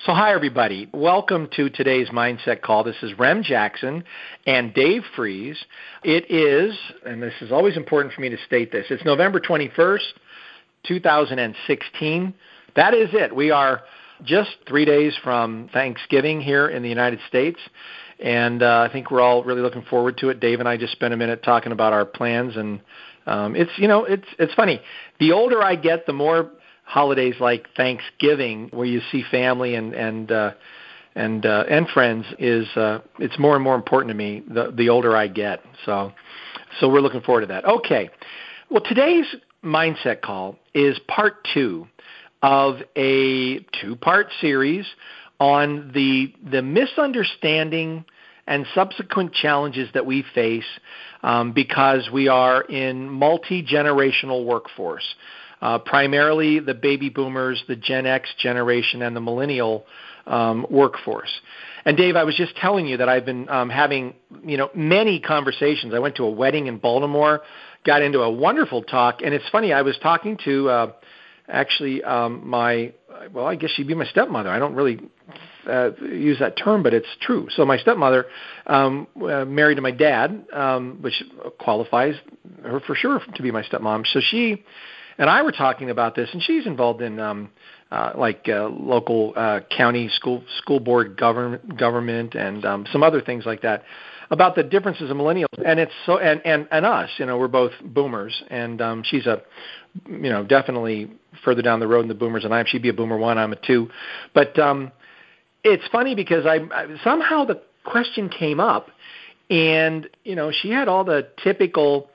So hi, everybody. Welcome to today's Mindset Call. This is Rem Jackson and Dave Fries. It is, and this is always important for me to state this, it's November 21st, 2016. That is it. We are just 3 days from Thanksgiving here in the United States, and I think we're all really looking forward to it. Dave and I just spent a minute talking about our plans, and it's funny. The older I get, the more holidays like Thanksgiving, where you see family and friends, is it's more and more important to me the older I get. So we're looking forward to that. Okay, well, today's Mindset Call is part 2 of a 2-part series on the misunderstanding and subsequent challenges that we face because we are in multi-generational workforce. Primarily the baby boomers, the Gen X generation, and the millennial workforce. And Dave, I was just telling you that I've been having many conversations. I went to a wedding in Baltimore, got into a wonderful talk, and it's funny. I was talking to I guess she'd be my stepmother. I don't really use that term, but it's true. So my stepmother, married to my dad, which qualifies her for sure to be my stepmom. So she and I were talking about this, and she's involved in local county school board government and some other things like that, about the differences of millennials. And it's so and us, we're both boomers, and she's definitely further down the road in the boomers than I am. She'd be a boomer 1, I'm a 2. But it's funny because I somehow the question came up, and she had all the typical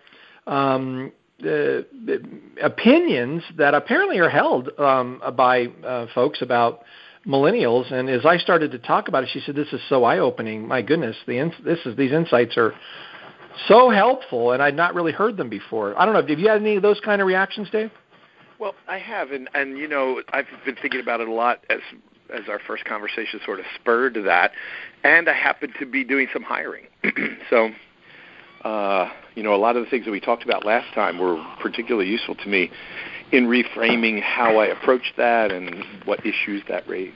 opinions that apparently are held by folks about millennials. And as I started to talk about it, she said, "This is so eye-opening. My goodness, these insights are so helpful, and I'd not really heard them before." I don't know. Have you had any of those kind of reactions, Dave? Well, I have, and I've been thinking about it a lot as our first conversation sort of spurred to that, and I happen to be doing some hiring, so. A lot of the things that we talked about last time were particularly useful to me in reframing how I approached that and what issues that raised.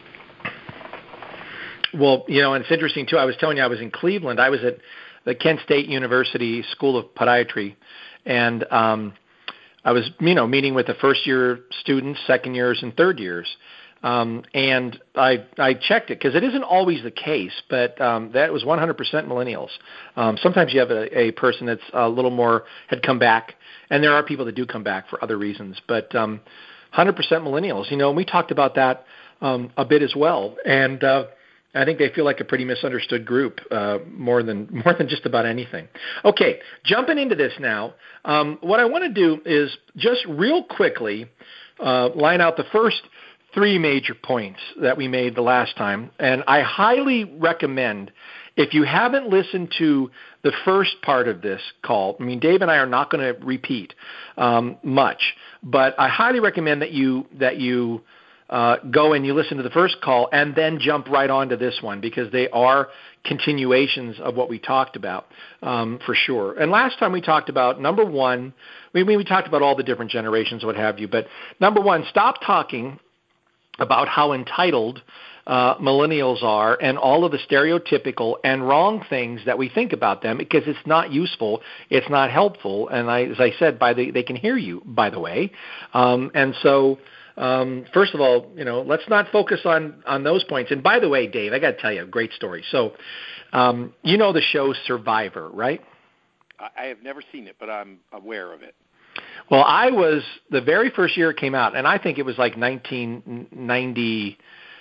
Well, and it's interesting, too. I was telling you I was in Cleveland. I was at the Kent State University School of Podiatry, and I was, meeting with the first-year students, second years, and third years. And I checked it because it isn't always the case, but that was 100% millennials. Sometimes you have a person that's a little more had come back, and there are people that do come back for other reasons, but 100% millennials. And we talked about that a bit as well, and I think they feel like a pretty misunderstood group, more than just about anything. Okay, jumping into this now, what I want to do is just real quickly line out the first 3 major points that we made the last time, and I highly recommend, if you haven't listened to the first part of this call, Dave and I are not going to repeat much, but I highly recommend that you go and you listen to the first call and then jump right onto this one, because they are continuations of what we talked about, for sure. And last time we talked about, number 1, we talked about all the different generations, what have you, but number 1, stop talking about how entitled millennials are and all of the stereotypical and wrong things that we think about them, because it's not useful, it's not helpful, and as I said, they can hear you, by the way. And so, first of all, let's not focus on those points. And by the way, Dave, I got to tell you a great story. So, the show Survivor, right? I have never seen it, but I'm aware of it. Well, I was, the very first year it came out, and I think it was like 1990,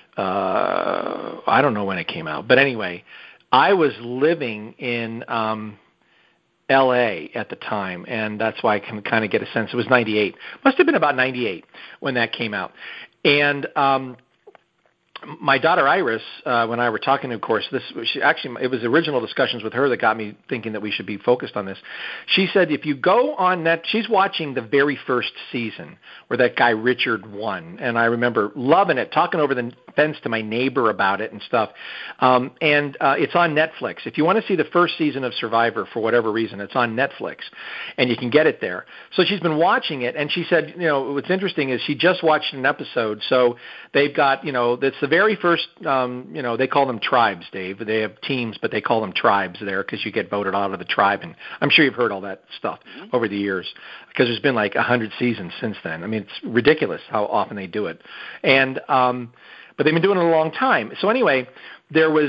I don't know when it came out, but anyway, I was living in L.A. at the time, and that's why I can kind of get a sense. It was 98. Must have been about 98 when that came out. And my daughter Iris, when I were talking, of course, it was original discussions with her that got me thinking that we should be focused on this. She said if you go on she's watching the very first season where that guy Richard won, and I remember loving it, talking over the fence to my neighbor about it and stuff. And it's on Netflix. If you want to see the first season of Survivor for whatever reason, it's on Netflix, and you can get it there. So she's been watching it, and she said, what's interesting is she just watched an episode. So they've got, that's the very first, they call them tribes, Dave. They have teams, but they call them tribes there because you get voted out of the tribe. And I'm sure you've heard all that stuff over the years because there's been like 100 seasons since then. I mean, it's ridiculous how often they do it. And but they've been doing it a long time. So anyway, there was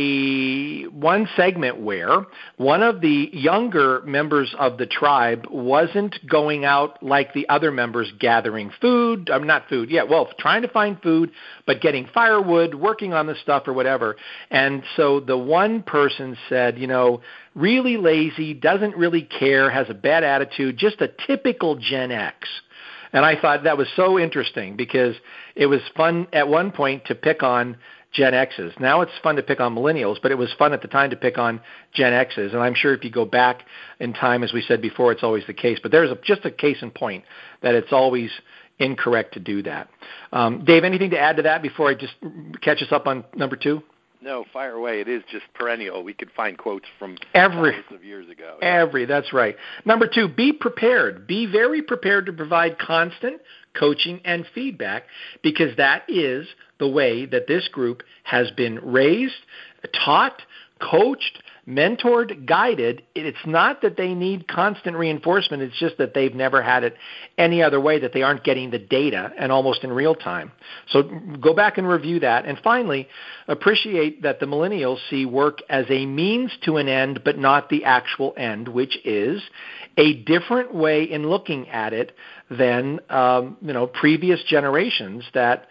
one segment where one of the younger members of the tribe wasn't going out like the other members gathering food. Trying to find food, but getting firewood, working on the stuff or whatever. And so the one person said, really lazy, doesn't really care, has a bad attitude, just a typical Gen X. And I thought that was so interesting because it was fun at one point to pick on Gen X's. Now it's fun to pick on millennials, but it was fun at the time to pick on Gen X's. And I'm sure if you go back in time, as we said before, it's always the case. But there's just a case in point that it's always incorrect to do that. Dave, anything to add to that before I just catch us up on number 2? No, fire away. It is just perennial. We could find quotes from thousands of years ago. That's right. Number 2, be prepared. Be very prepared to provide constant coaching and feedback because that is the way that this group has been raised, taught, coached, mentored, guided. It's not that they need constant reinforcement. It's just that they've never had it any other way, that they aren't getting the data and almost in real time. So go back and review that. And finally, appreciate that the millennials see work as a means to an end, but not the actual end, which is a different way in looking at it than previous generations that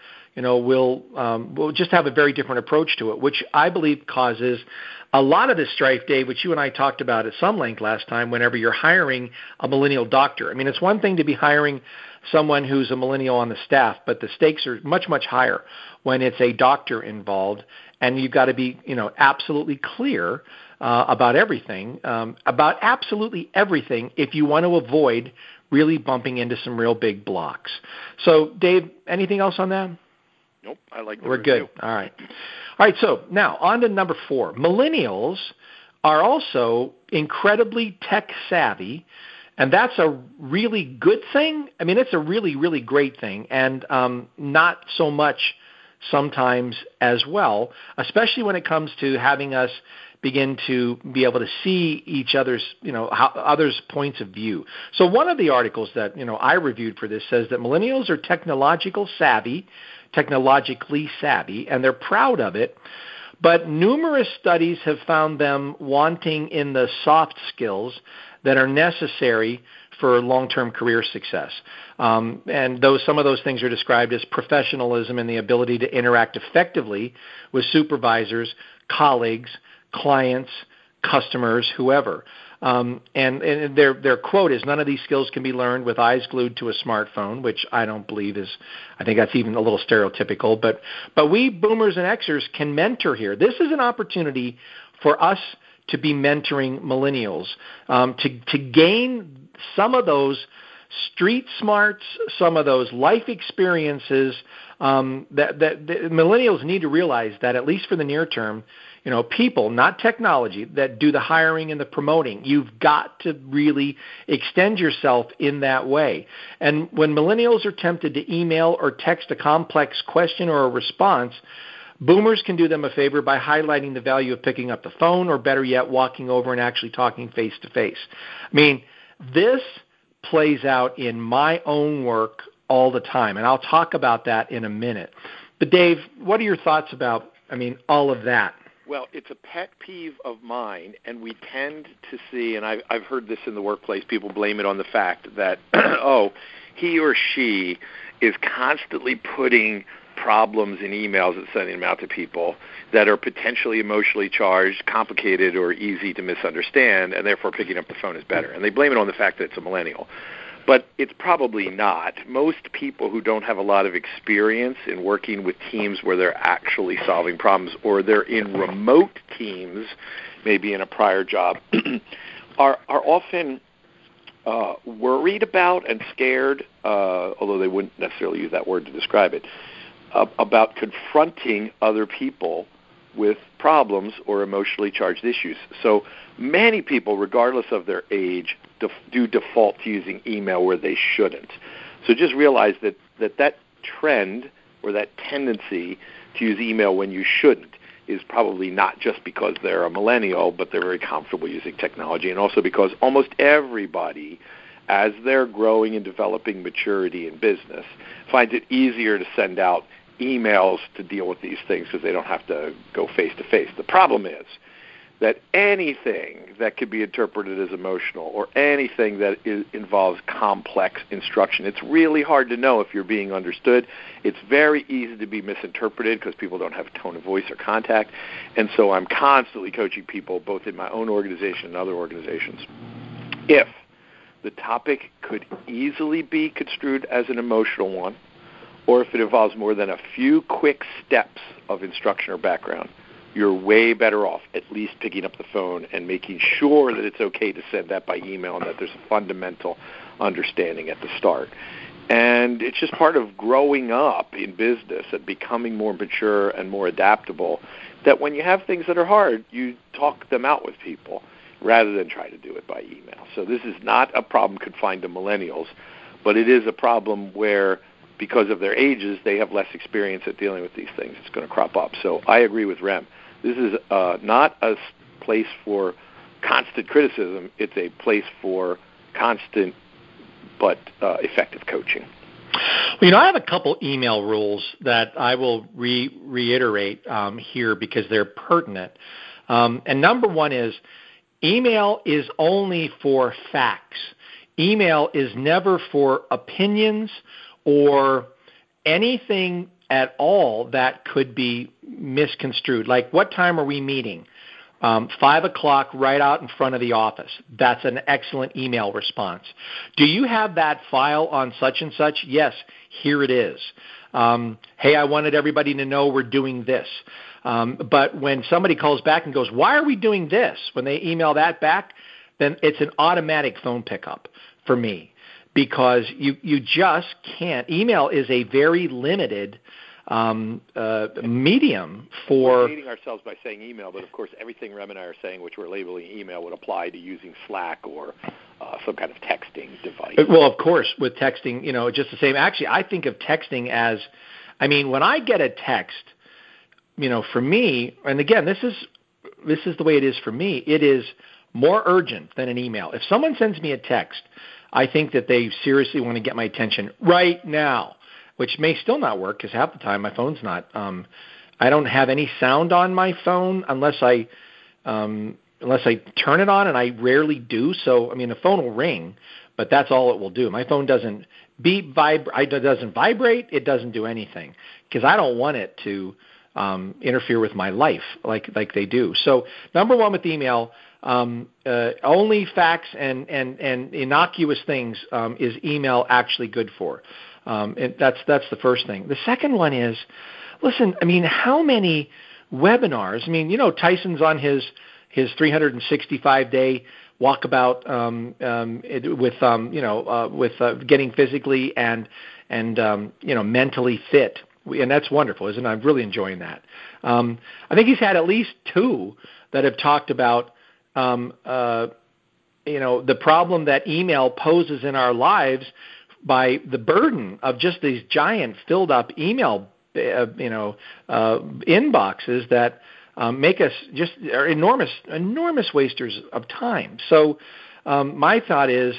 will just have a very different approach to it, which I believe causes a lot of this strife, Dave, which you and I talked about at some length last time, whenever you're hiring a millennial doctor. I mean, it's one thing to be hiring someone who's a millennial on the staff, but the stakes are much, much higher when it's a doctor involved, and you've got to be, absolutely clear about everything, if you want to avoid really bumping into some real big blocks. So, Dave, anything else on that? Nope, I like the We're review. Good. All right, so now on to number 4. Millennials are also incredibly tech savvy, and that's a really good thing. I mean, it's a really, really great thing, and not so much sometimes as well, especially when it comes to having us begin to be able to see each other's, others' points of view. So one of the articles that, I reviewed for this says that millennials are technologically savvy, and they're proud of it, but numerous studies have found them wanting in the soft skills that are necessary for long-term career success. And some of those things are described as professionalism and the ability to interact effectively with supervisors, colleagues, clients, customers, whoever. And their quote is, none of these skills can be learned with eyes glued to a smartphone, which I don't believe I think that's even a little stereotypical. But we boomers and Xers can mentor here. This is an opportunity for us to be mentoring millennials, to gain some of those street smarts, some of those life experiences that millennials need to realize that, at least for the near term, people, not technology, that do the hiring and the promoting. You've got to really extend yourself in that way. And when millennials are tempted to email or text a complex question or a response, boomers can do them a favor by highlighting the value of picking up the phone, or better yet, walking over and actually talking face to face. I mean, this plays out in my own work all the time, and I'll talk about that in a minute. But Dave, what are your thoughts about, all of that? Well, it's a pet peeve of mine, and we tend to see, and I've heard this in the workplace, people blame it on the fact that, he or she is constantly putting problems in emails and sending them out to people that are potentially emotionally charged, complicated, or easy to misunderstand, and therefore picking up the phone is better. And they blame it on the fact that it's a millennial. But it's probably not. Most people who don't have a lot of experience in working with teams where they're actually solving problems, or they're in remote teams, maybe in a prior job, are often worried about and scared, although they wouldn't necessarily use that word to describe it, about confronting other people with problems or emotionally charged issues. So many people, regardless of their age, do default to using email where they shouldn't. So just realize that trend or that tendency to use email when you shouldn't is probably not just because they're a millennial, but they're very comfortable using technology, and also because almost everybody, as they're growing and developing maturity in business, finds it easier to send out emails to deal with these things because they don't have to go face-to-face. The problem is that anything that could be interpreted as emotional or anything that involves complex instruction, it's really hard to know if you're being understood. It's very easy to be misinterpreted because people don't have a tone of voice or contact. And so I'm constantly coaching people, both in my own organization and other organizations. If the topic could easily be construed as an emotional one, or if it involves more than a few quick steps of instruction or background, you're way better off at least picking up the phone and making sure that it's okay to send that by email and that there's a fundamental understanding at the start. And it's just part of growing up in business and becoming more mature and more adaptable, that when you have things that are hard, you talk them out with people rather than try to do it by email. So this is not a problem confined to millennials, but it is a problem where, because of their ages, they have less experience at dealing with these things. It's going to crop up. So I agree with Rem. This is not a place for constant criticism. It's a place for constant but effective coaching. Well, I have a couple email rules that I will reiterate here because they're pertinent. And number one is, email is only for facts. Email is never for opinions or anything at all that could be misconstrued. Like, what time are we meeting? 5 o'clock right out in front of the office. That's an excellent email response. Do you have that file on such and such? Yes, here it is. Hey, I wanted everybody to know we're doing this. But when somebody calls back and goes, why are we doing this? When they email that back, then it's an automatic phone pickup for me. Because you just can't. Email is a very limited medium for... We're dating ourselves by saying email, but of course everything Rem and I are saying, which we're labeling email, would apply to using Slack or some kind of texting device. Well, of course, with texting, just the same. Actually, I think of texting as, when I get a text, for me, and again, this is the way it is for me, it is more urgent than an email. If someone sends me a text, I think that they seriously want to get my attention right now, which may still not work because half the time my phone's not. I don't have any sound on my phone unless I turn it on, and I rarely do. So, the phone will ring, but that's all it will do. My phone doesn't beep, it doesn't vibrate. It doesn't do anything because I don't want it to interfere with my life like they do. So, number one with email. Only facts and innocuous things is email actually good for. And that's the first thing. The second one is, listen, how many webinars? Tyson's on his 365-day walkabout with getting physically and mentally fit. And that's wonderful, isn't it? I'm really enjoying that. I think he's had at least 2 that have talked about the problem that email poses in our lives by the burden of just these giant filled up email, inboxes that make us just are enormous wasters of time. So my thought is,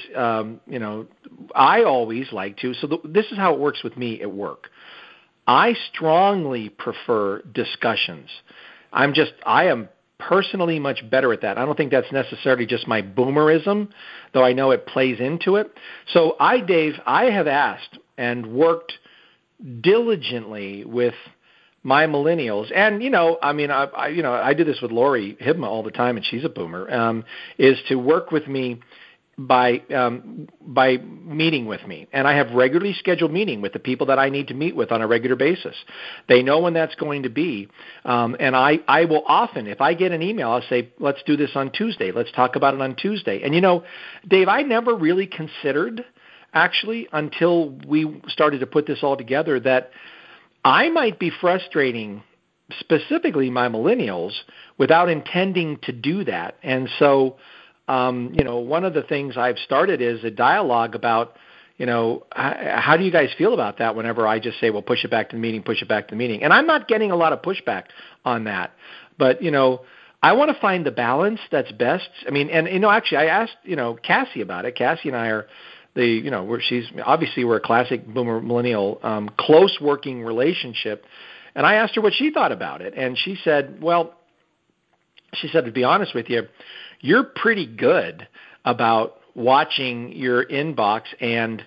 I always like to. So this is how it works with me at work. I strongly prefer discussions. I am personally much better at that. I don't think that's necessarily just my boomerism, though I know it plays into it. So Dave, I have asked and worked diligently with my millennials, and I do this with Lori Hibma all the time, and she's a boomer. Is to work with me by meeting with me, and I have regularly scheduled meeting with the people that I need to meet with on a regular basis. They know when that's going to be, and I will often, if I get an email, I'll say, let's do this on Tuesday. Let's talk about it on Tuesday. And Dave, I never really considered, actually, until we started to put this all together, that I might be frustrating specifically my millennials without intending to do that. And so one of the things I've started is a dialogue about, how do you guys feel about that whenever I just say, well, push it back to the meeting, push it back to the meeting? And I'm not getting a lot of pushback on that. But, I want to find the balance that's best. I mean, and, actually I asked, Cassie about it. Cassie and I are we're a classic boomer millennial, close working relationship. And I asked her what she thought about it. And she said, to be honest with you, you're pretty good about watching your inbox and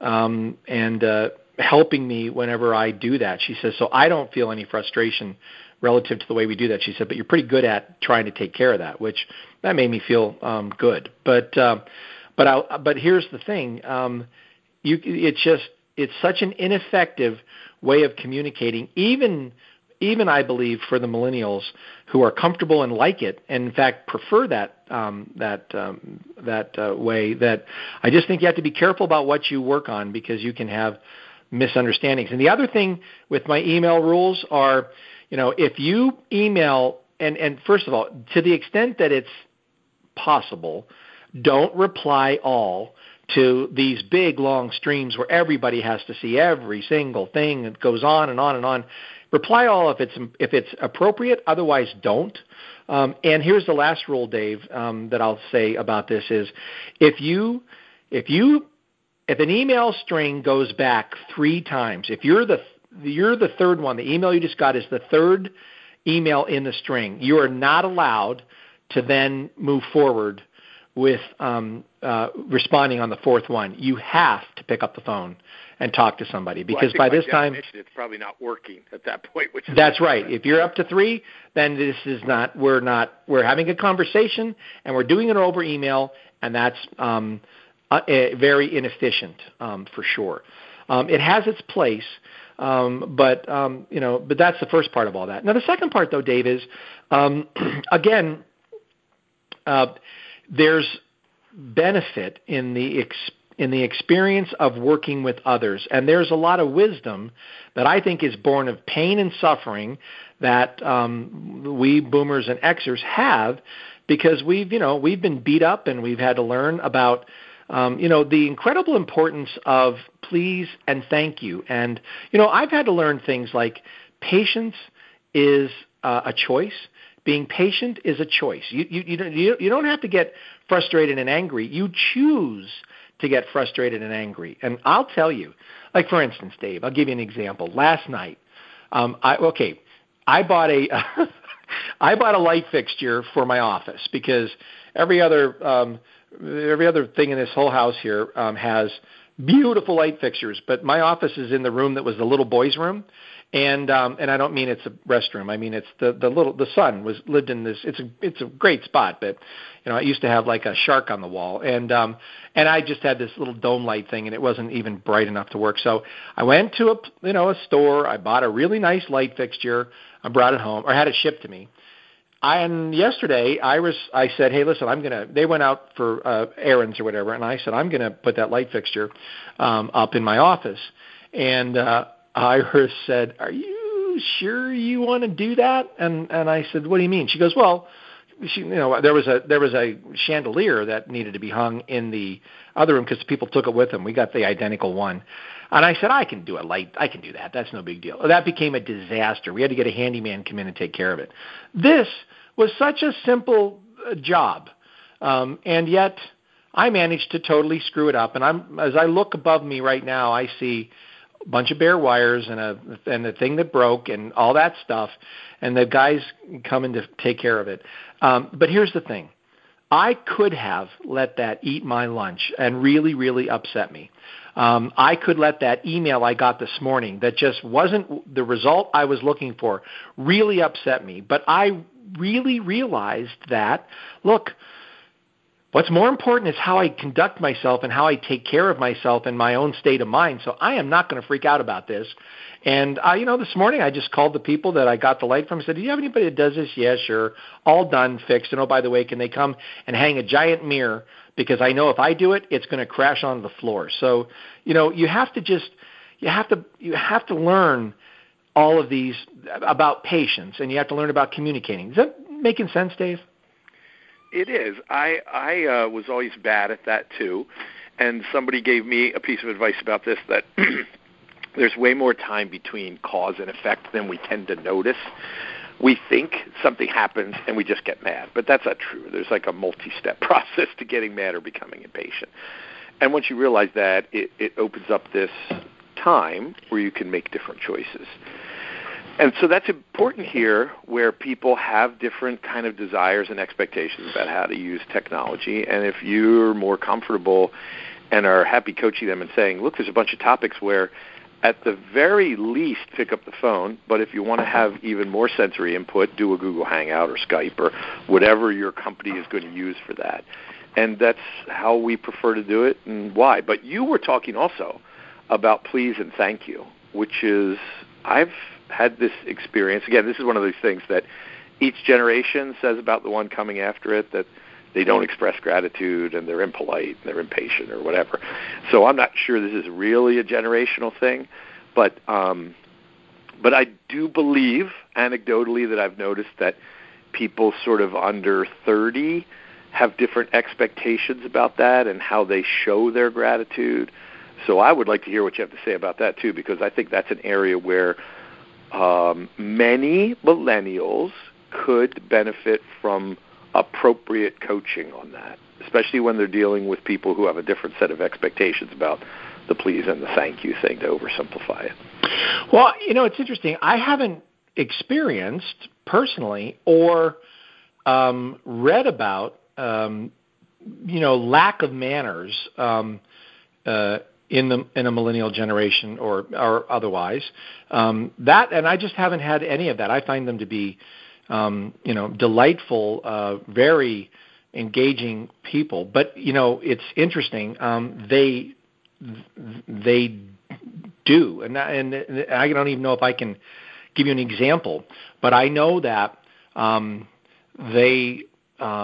helping me whenever I do that. She says, so I don't feel any frustration relative to the way we do that. She said, but you're pretty good at trying to take care of that, which that made me feel good. But here's the thing. It's such an ineffective way of communicating, even I believe for the millennials who are comfortable and like it, and in fact prefer that way. That I just think you have to be careful about what you work on, because you can have misunderstandings. And the other thing with my email rules are, if you email, and first of all, to the extent that it's possible, don't reply all to these big long streams where everybody has to see every single thing that goes on and on and on. Reply all if it's appropriate. Otherwise, don't. And here's the last rule, Dave, that I'll say about this is, if an email string goes back 3 times, if you're the third one, the email you just got is the third email in the string, you are not allowed to then move forward with responding on the fourth one. You have to pick up the phone and talk to somebody, because by this time it's probably not working at that point. That's right. If you're up to 3, then this is not. We're having a conversation and we're doing it over email, and that's very inefficient for sure. It has its place, but that's the first part of all that. Now the second part, though, Dave, is again. There's benefit in the experience of working with others, and there's a lot of wisdom that I think is born of pain and suffering that we boomers and Xers have, because we've been beat up and we've had to learn about the incredible importance of please and thank you. And I've had to learn things like patience is a choice. Being patient is a choice. You don't have to get frustrated and angry. You choose to get frustrated and angry. And I'll tell you, like for instance, Dave, I'll give you an example. Last night, I bought a light fixture for my office, because every other thing in this whole house here has beautiful light fixtures, but my office is in the room that was the little boy's room. And I don't mean it's a restroom. I mean it's the son lived in this. It's a great spot, but it used to have like a shark on the wall, and I just had this little dome light thing, and it wasn't even bright enough to work. So I went to a store. I bought a really nice light fixture. I brought it home, or had it shipped to me. And yesterday I said, hey, listen, they went out for errands or whatever, and I said I'm gonna put that light fixture up in my office, and Iris said, are you sure you want to do that? And I said, what do you mean? She goes, well, there was a chandelier that needed to be hung in the other room because people took it with them. We got the identical one. And I said, I can do that. That's no big deal. That became a disaster. We had to get a handyman come in and take care of it. This was such a simple job, and yet I managed to totally screw it up. And as I look above me right now, I see a bunch of bare wires and the thing that broke and all that stuff, and the guys coming to take care of it. But here's the thing. I could have let that eat my lunch and really, really upset me. I could let that email I got this morning that just wasn't the result I was looking for really upset me. But I really realized that, look, what's more important is how I conduct myself and how I take care of myself in my own state of mind. So I am not going to freak out about this. And, this morning I just called the people that I got the light from and said, do you have anybody that does this? Yeah, sure. All done, fixed. And, oh, by the way, can they come and hang a giant mirror? Because I know if I do it, it's going to crash onto the floor. So, you have to learn all of these about patience, and you have to learn about communicating. Is that making sense, Dave? It is. I was always bad at that too, and somebody gave me a piece of advice about this, that there's way more time between cause and effect than we tend to notice. We think something happens and we just get mad, but that's not true. There's like a multi-step process to getting mad or becoming impatient. And once you realize that, it opens up this time where you can make different choices. And so that's important here, where people have different kind of desires and expectations about how to use technology. And if you're more comfortable and are happy coaching them and saying, look, there's a bunch of topics where at the very least pick up the phone, but if you want to have even more sensory input, do a Google Hangout or Skype or whatever your company is going to use for that. And that's how we prefer to do it and why. But you were talking also about please and thank you, which is, I've had this experience. Again, this is one of those things that each generation says about the one coming after it, that they don't express gratitude and they're impolite and they're impatient or whatever. So I'm not sure this is really a generational thing, but I do believe anecdotally that I've noticed that people sort of under 30 have different expectations about that and how they show their gratitude. So I would like to hear what you have to say about that too, because I think that's an area where many millennials could benefit from appropriate coaching on that, especially when they're dealing with people who have a different set of expectations about the please and the thank you thing, to oversimplify it. Well, it's interesting. I haven't experienced personally or read about, lack of manners in a millennial generation or otherwise. That, and I just haven't had any of that. I find them to be delightful, very engaging people. But it's interesting. They do, and I don't even know if I can give you an example. But I know that they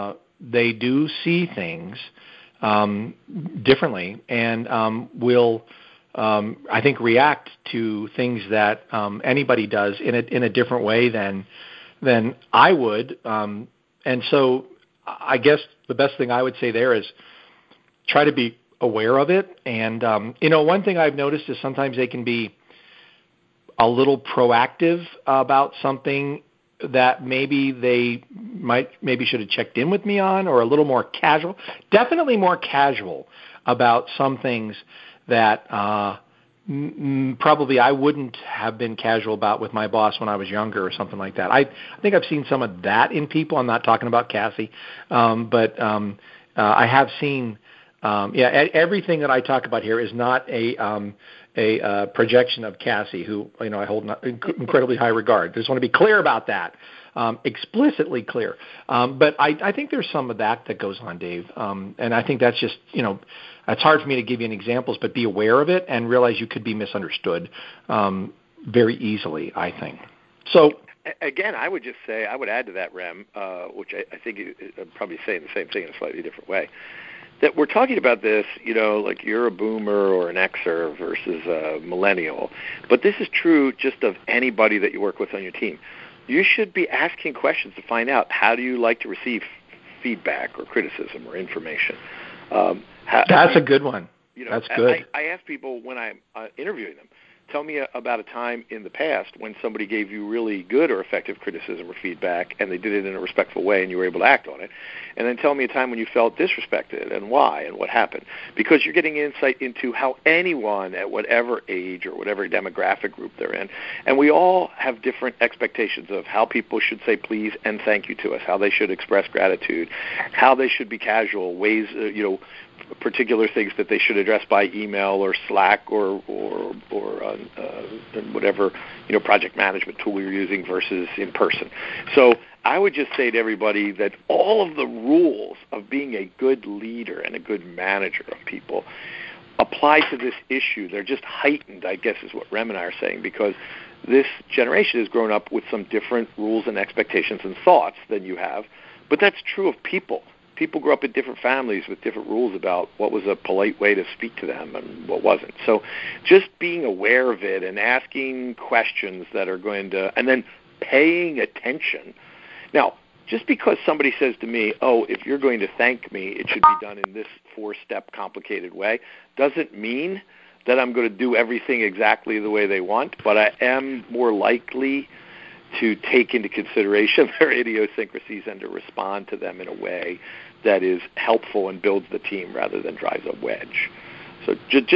do see things differently, and will, I think, react to things that anybody does in a different way than I would. And so I guess the best thing I would say there is try to be aware of it. And, one thing I've noticed is sometimes they can be a little proactive about something that maybe they should have checked in with me on, or a little more casual, definitely more casual about some things that probably I wouldn't have been casual about with my boss when I was younger or something like that. I think I've seen some of that in people. I'm not talking about Cassie, but I have seen, everything that I talk about here is not a projection of Cassie, who I hold in incredibly high regard. I just want to be clear about that, explicitly clear. But I think there's some of that goes on, Dave, and I think that's just it's hard for me to give you any examples, but be aware of it and realize you could be misunderstood very easily, I think. So again, I would just say, I would add to that, Rem, which I think I'm probably saying the same thing in a slightly different way, that we're talking about this, like you're a boomer or an Xer versus a millennial. But this is true just of anybody that you work with on your team. You should be asking questions to find out, how do you like to receive feedback or criticism or information? That's a good one. That's good. I ask people when I'm interviewing them, tell me about a time in the past when somebody gave you really good or effective criticism or feedback, and they did it in a respectful way and you were able to act on it. And then tell me a time when you felt disrespected and why and what happened. Because you're getting insight into how anyone at whatever age or whatever demographic group they're in, and we all have different expectations of how people should say please and thank you to us, how they should express gratitude, how they should be casual, ways, particular things that they should address by email or Slack or whatever project management tool you're using versus in person. So I would just say to everybody that all of the rules of being a good leader and a good manager of people apply to this issue. They're just heightened, I guess, is what Rem and I are saying, because this generation has grown up with some different rules and expectations and thoughts than you have. But that's true of people. People grow up in different families with different rules about what was a polite way to speak to them and what wasn't. So just being aware of it and asking questions that are going to, and then paying attention. Now, just because somebody says to me, oh, if you're going to thank me, it should be done in this 4-step complicated way, doesn't mean that I'm going to do everything exactly the way they want, but I am more likely to take into consideration their idiosyncrasies and to respond to them in a way that is helpful and builds the team rather than drives a wedge. So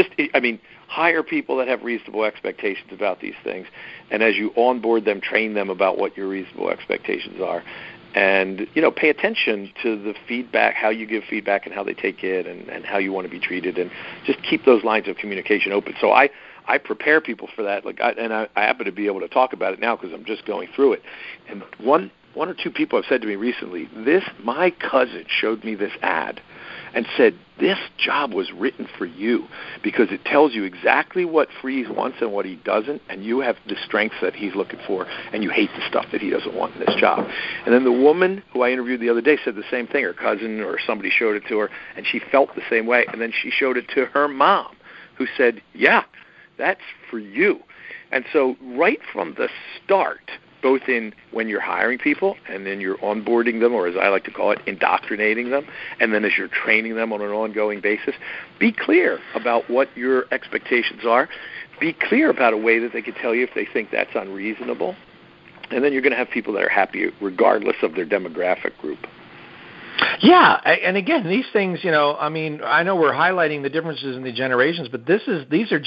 hire people that have reasonable expectations about these things, and as you onboard them, train them about what your reasonable expectations are, and pay attention to the feedback, how you give feedback and how they take it, and how you want to be treated, and just keep those lines of communication open. So I prepare people for that, I happen to be able to talk about it now because I'm just going through it. And one or two people have said to me recently, my cousin showed me this ad and said, this job was written for you because it tells you exactly what Freeze wants and what he doesn't, and you have the strengths that he's looking for, and you hate the stuff that he doesn't want in this job. And then the woman who I interviewed the other day said the same thing. Her cousin or somebody showed it to her, and she felt the same way. And then she showed it to her mom, who said, yeah, that's for you. And so right from the start, both in when you're hiring people and then you're onboarding them, or as I like to call it, indoctrinating them, and then as you're training them on an ongoing basis, be clear about what your expectations are. Be clear about a way that they can tell you if they think that's unreasonable. And then you're going to have people that are happy regardless of their demographic group. Yeah, and again, these things, I know we're highlighting the differences in the generations, but this is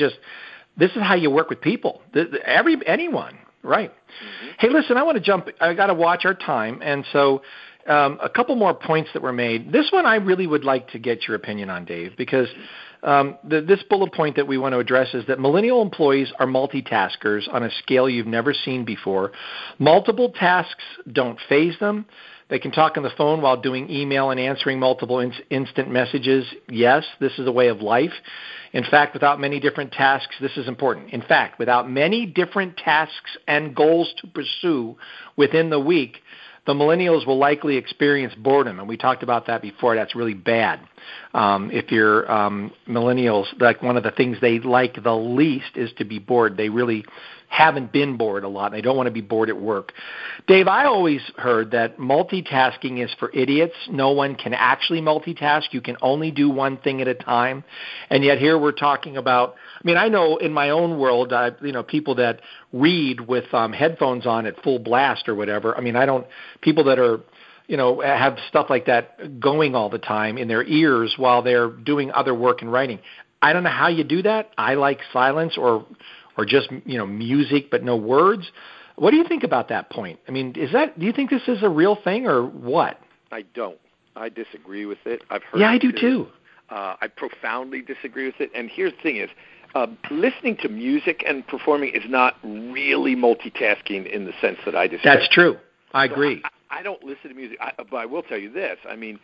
how you work with people. Anyone. Right. Mm-hmm. Hey, listen, I got to watch our time. And so a couple more points that were made. This one I really would like to get your opinion on, Dave, because this bullet point that we want to address is that millennial employees are multitaskers on a scale you've never seen before. Multiple tasks don't faze them. They can talk on the phone while doing email and answering multiple instant messages. Yes, this is a way of life. In fact, without many different tasks, this is important. In fact, without many different tasks and goals to pursue within the week, the millennials will likely experience boredom. And we talked about that before. That's really bad. If you're millennials, like one of the things they like the least is to be bored. They really haven't been bored a lot. They don't want to be bored at work. Dave, I always heard that multitasking is for idiots. No one can actually multitask. You can only do one thing at a time. And yet here we're talking about, I know in my own world, people that read with headphones on at full blast or whatever. People that are, have stuff like that going all the time in their ears while they're doing other work and writing. I don't know how you do that. I like silence or just, music but no words. What do you think about that point? Do you think this is a real thing or what? I don't. I disagree with it. I've heard. Yeah, I do too. I profoundly disagree with it. And here's the thing is, listening to music and performing is not really multitasking in the sense that I describe. That's true. I agree. I don't listen to music, but I will tell you this.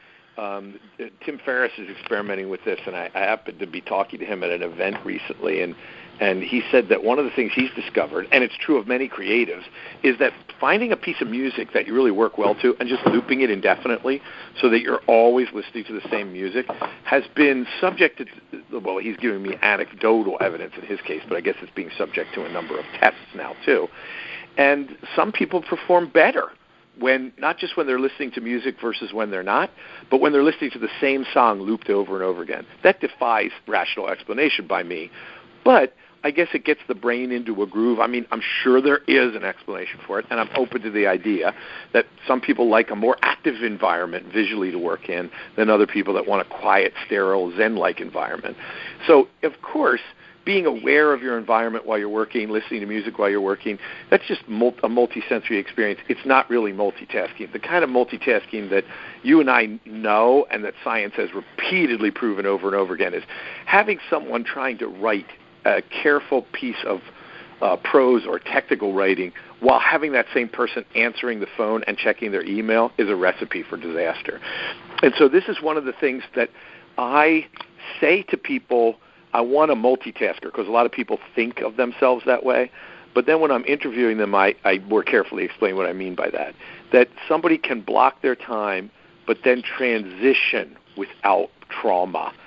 Tim Ferriss is experimenting with this, and I happened to be talking to him at an event recently, and he said that one of the things he's discovered, and it's true of many creatives, is that finding a piece of music that you really work well to and just looping it indefinitely so that you're always listening to the same music has been subject to, well, he's giving me anecdotal evidence in his case, but I guess it's being subject to a number of tests now too. And some people perform better not just when they're listening to music versus when they're not, but when they're listening to the same song looped over and over again. That defies rational explanation by me, but I guess it gets the brain into a groove. I'm sure there is an explanation for it, and I'm open to the idea that some people like a more active environment visually to work in than other people that want a quiet, sterile, Zen-like environment. So, of course, being aware of your environment while you're working, listening to music while you're working, that's just a multi-sensory experience. It's not really multitasking. The kind of multitasking that you and I know and that science has repeatedly proven over and over again is having someone trying to write a careful piece of prose or technical writing while having that same person answering the phone and checking their email is a recipe for disaster. And so this is one of the things that I say to people. I want a multitasker because a lot of people think of themselves that way. But then when I'm interviewing them, I more carefully explain what I mean by that. That somebody can block their time but then transition without trauma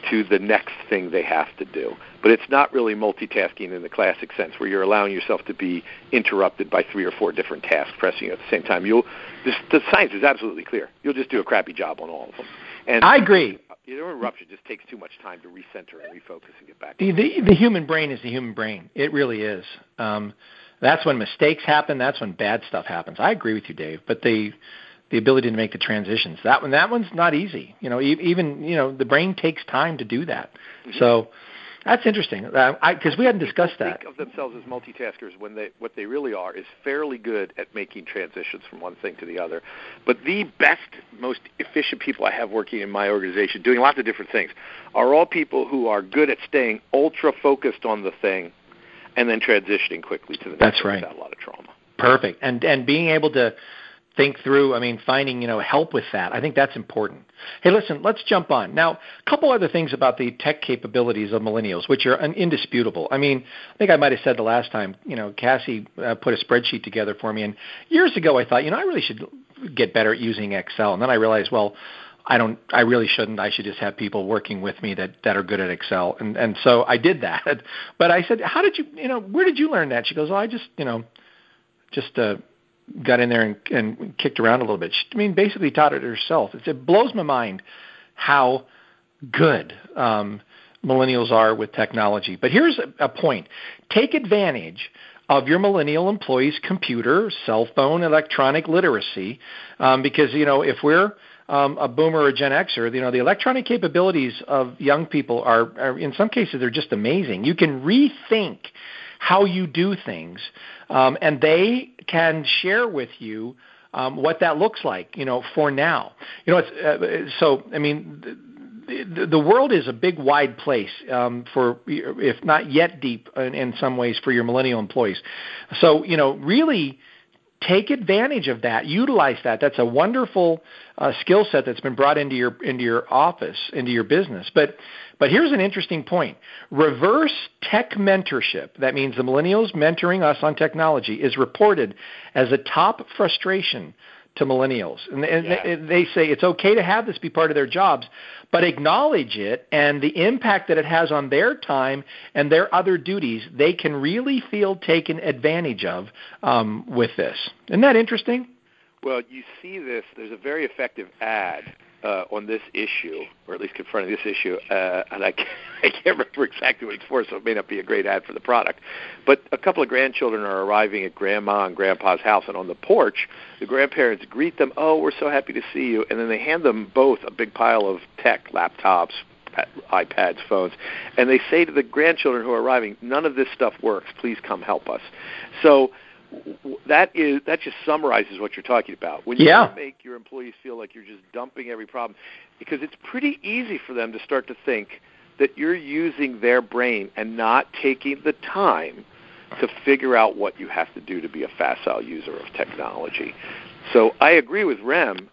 to the next thing they have to do. But it's not really multitasking in the classic sense, where you're allowing yourself to be interrupted by 3 or 4 different tasks pressing you at the same time. The science is absolutely clear. You'll just do a crappy job on all of them. And I agree. Interruption just takes too much time to recenter and refocus and get back. The human brain is the human brain. It really is. That's when mistakes happen. That's when bad stuff happens. I agree with you, Dave. But the ability to make the transitions, that one's not easy. Even the brain takes time to do that. Mm-hmm. So that's interesting. Because we hadn't discussed that. Think of themselves as multitaskers when what they really are is fairly good at making transitions from one thing to the other. But the best, most efficient people I have working in my organization, doing lots of different things, are all people who are good at staying ultra focused on the thing and then transitioning quickly to the next. That's right. Without a lot of trauma. Perfect. And being able to think through, finding, help with that. I think that's important. Hey, listen, let's jump on. Now, a couple other things about the tech capabilities of millennials, which are indisputable. I think I might have said the last time, Cassie put a spreadsheet together for me. And years ago, I thought, I really should get better at using Excel. And then I realized, well, I really shouldn't. I should just have people working with me that are good at Excel. And so I did that. But I said, how did you, where did you learn that? She goes, I just got in there and kicked around a little bit. She, basically taught it herself. It blows my mind how good millennials are with technology. But here's a point. Take advantage of your millennial employees' computer, cell phone, electronic literacy, because, if we're a boomer or a Gen Xer, the electronic capabilities of young people are in some cases, they're just amazing. You can rethink how you do things, and they can share with you what that looks like, for now. The world is a big, wide place for, if not yet deep in some ways, for your millennial employees. So, really take advantage of that. Utilize that. That's a wonderful skill set that's been brought into your office, into your business. But here's an interesting point. Reverse tech mentorship, that means the millennials mentoring us on technology, is reported as a top frustration to millennials. And they say it's okay to have this be part of their jobs, but acknowledge it and the impact that it has on their time and their other duties, they can really feel taken advantage of with this. Isn't that interesting? Well, you see this. There's a very effective ad on this issue, or at least confronting this issue, and I can't remember exactly what it's for, so it may not be a great ad for the product. But a couple of grandchildren are arriving at Grandma and Grandpa's house, and on the porch, the grandparents greet them, "Oh, we're so happy to see you," and then they hand them both a big pile of tech, laptops, iPads, phones, and they say to the grandchildren who are arriving, "None of this stuff works. Please come help us." So that just summarizes what you're talking about. When you make your employees feel like you're just dumping every problem, because it's pretty easy for them to start to think that you're using their brain and not taking the time to figure out what you have to do to be a facile user of technology. So I agree with Rem.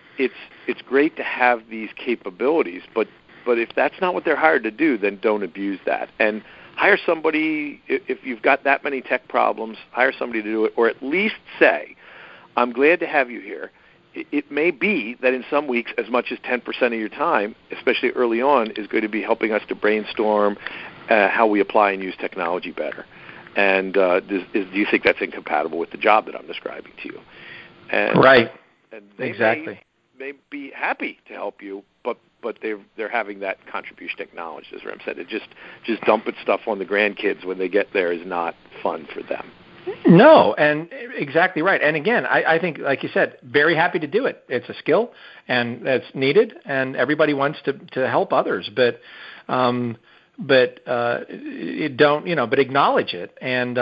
It's great to have these capabilities, but if that's not what they're hired to do, then don't abuse that. And hire somebody, if you've got that many tech problems, hire somebody to do it, or at least say, I'm glad to have you here. It may be that in some weeks, as much as 10% of your time, especially early on, is going to be helping us to brainstorm how we apply and use technology better. And do you think that's incompatible with the job that I'm describing to you? And, right. And they exactly. may be happy to help you, but they're having that contribution acknowledged, as Rem said. It just dumping stuff on the grandkids when they get there is not fun for them. No, and exactly right. And again, I think, like you said, very happy to do it. It's a skill, and it's needed, and everybody wants to help others. But but acknowledge it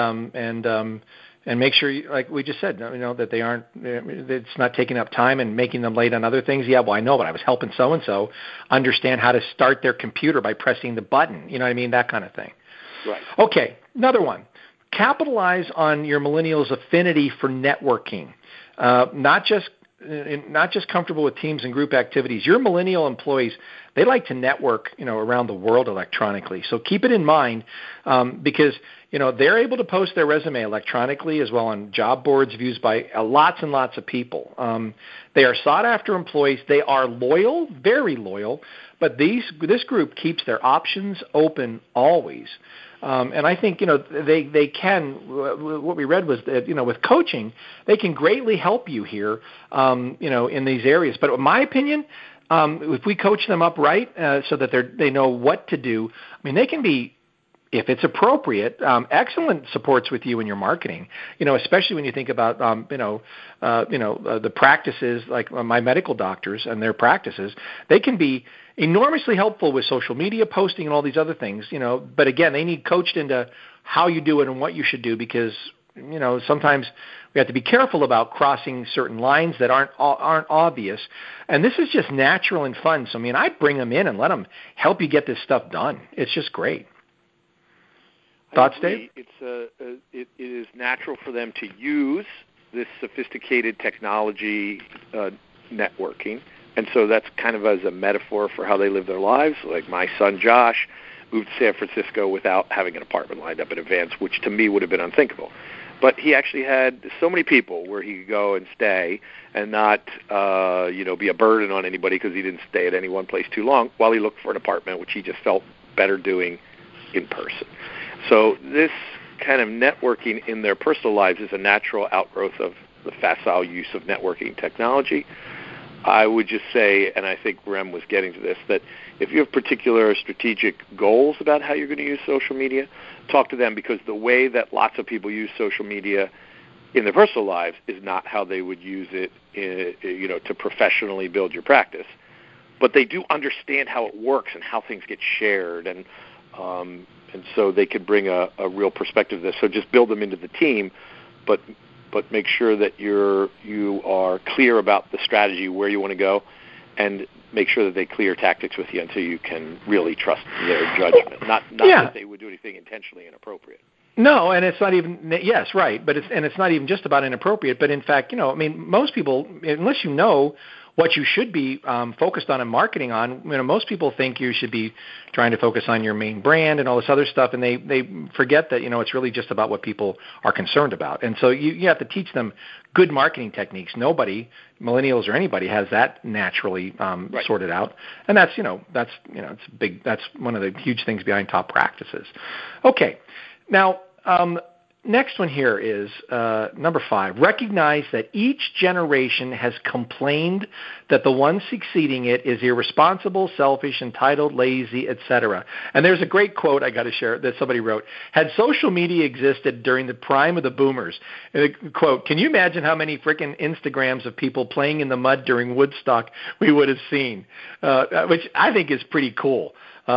and make sure, like we just said, that they aren't. It's not taking up time and making them late on other things. Yeah, well, I know, but I was helping so and so understand how to start their computer by pressing the button. You know what I mean? That kind of thing. Right. Okay, another one. Capitalize on your millennials' affinity for networking, not just not just comfortable with teams and group activities. Your millennial employees, they like to network, around the world electronically. So keep it in mind, because they're able to post their resume electronically as well on job boards views by lots and lots of people. They are sought after employees. They are loyal, very loyal, but this group keeps their options open always. And I think, they can, what we read was that, with coaching, they can greatly help you here, in these areas. But in my opinion, if we coach them up right, so that they know what to do, they can be, if it's appropriate, excellent supports with you in your marketing, especially when you think about, the practices, like my medical doctors and their practices, they can be enormously helpful with social media posting and all these other things, but again, they need coached into how you do it and what you should do, because, sometimes we have to be careful about crossing certain lines that aren't obvious. And this is just natural and fun. So, I'd bring them in and let them help you get this stuff done. It's just great. Thoughts, Dave? It is natural for them to use this sophisticated technology, networking. And so that's kind of as a metaphor for how they live their lives. Like my son Josh moved to San Francisco without having an apartment lined up in advance, which to me would have been unthinkable. But he actually had so many people where he could go and stay and not, be a burden on anybody, because he didn't stay at any one place too long while he looked for an apartment, which he just felt better doing in person. So this kind of networking in their personal lives is a natural outgrowth of the facile use of networking technology. I would just say, and I think Rem was getting to this, that if you have particular strategic goals about how you're going to use social media, talk to them, because the way that lots of people use social media in their personal lives is not how they would use it, to professionally build your practice. But they do understand how it works and how things get shared, and so they could bring a real perspective to this. So just build them into the team, but make sure that you are clear about the strategy, where you want to go, and make sure that they clear tactics with you until you can really trust their judgment. Not that they would do anything intentionally inappropriate. No, and it's not even, yes, right, but it's not even just about inappropriate, but in fact, most people, unless you know what you should be focused on and marketing on, most people think you should be trying to focus on your main brand and all this other stuff, and they forget that, it's really just about what people are concerned about. And so you have to teach them good marketing techniques. Nobody, millennials or anybody, has that naturally sorted out. And that's it's big. That's one of the huge things behind top practices. Okay. Now, next one here is number 5. Recognize that each generation has complained that the one succeeding it is irresponsible, selfish, entitled, lazy, etc. And there's a great quote I got to share that somebody wrote. Had social media existed during the prime of the boomers, quote, can you imagine how many frickin' Instagrams of people playing in the mud during Woodstock we would have seen? Which I think is pretty cool.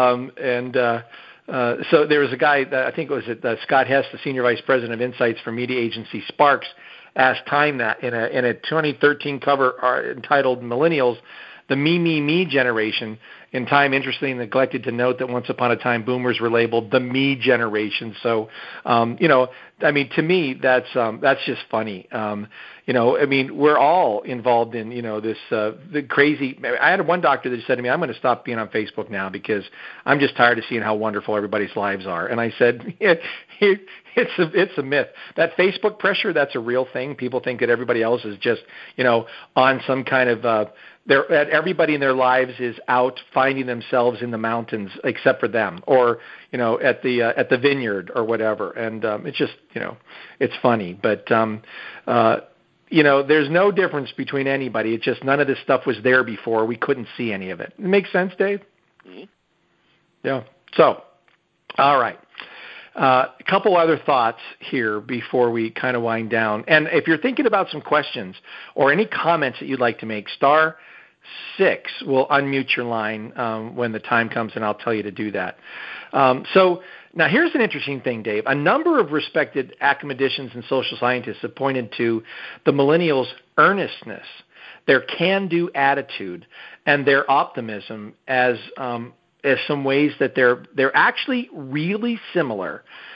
So there was a guy, I think it was Scott Hess, the Senior Vice President of Insights for media agency Sparks, asked Time that in a 2013 cover entitled Millennials, the Me generation. In Time, interestingly, neglected to note that once upon a time, boomers were labeled the me generation. So, to me, that's just funny. We're all involved in, this the crazy. I had one doctor that said to me, I'm going to stop being on Facebook now because I'm just tired of seeing how wonderful everybody's lives are. And I said, it's a myth. That Facebook pressure, that's a real thing. People think that everybody else is just, on some kind of everybody in their lives is out finding themselves in the mountains except for them, or at the vineyard or whatever. And it's just it's funny, but there's no difference between anybody. It's just none of this stuff was there before. We couldn't see any of it. Make sense, Dave? Mm-hmm. Yeah. So, all right. A couple other thoughts here before we kind of wind down. And if you're thinking about some questions or any comments that you'd like to make, *6 will unmute your line when the time comes, and I'll tell you to do that. So now here's an interesting thing, Dave. A number of respected academicians and social scientists have pointed to the millennials' earnestness, their can-do attitude, and their optimism as some ways that they're actually really similar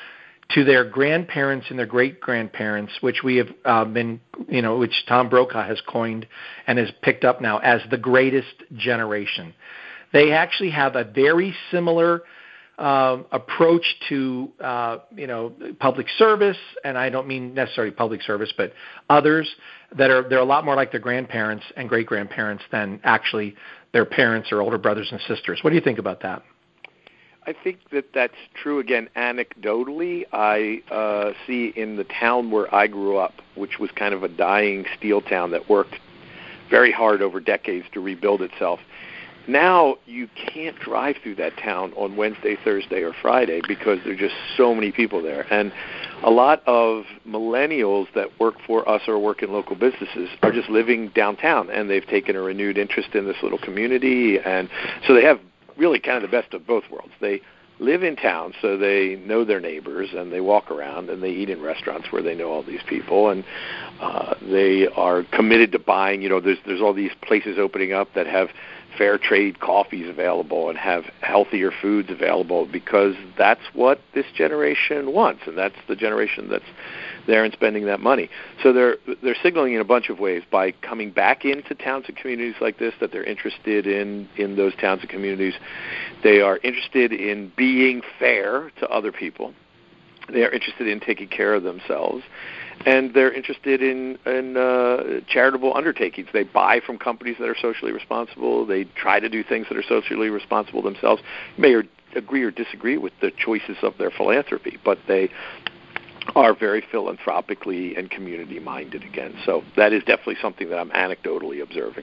to their grandparents and their great-grandparents, which we have which Tom Brokaw has coined and has picked up now as the greatest generation. They actually have a very similar approach to public service, and I don't mean necessarily public service, but others they're a lot more like their grandparents and great-grandparents than actually their parents or older brothers and sisters. What do you think about that? I think that's true. Again, anecdotally, I see in the town where I grew up, which was kind of a dying steel town that worked very hard over decades to rebuild itself. Now you can't drive through that town on Wednesday, Thursday, or Friday because there are just so many people there. And a lot of millennials that work for us or work in local businesses are just living downtown, and they've taken a renewed interest in this little community. And so they have really kind of the best of both worlds. They live in town, so they know their neighbors, and they walk around, and they eat in restaurants where they know all these people, and they are committed to buying. There's all these places opening up that have fair trade coffees available and have healthier foods available because that's what this generation wants, and that's the generation that's there and spending that money. So they're signaling in a bunch of ways by coming back into towns and communities like this that they're interested in those towns and communities. They are interested in being fair to other people. They are interested in taking care of themselves. And they're interested in charitable undertakings. They buy from companies that are socially responsible. They try to do things that are socially responsible themselves. You may agree or disagree with the choices of their philanthropy, but they are very philanthropically and community-minded again. So that is definitely something that I'm anecdotally observing.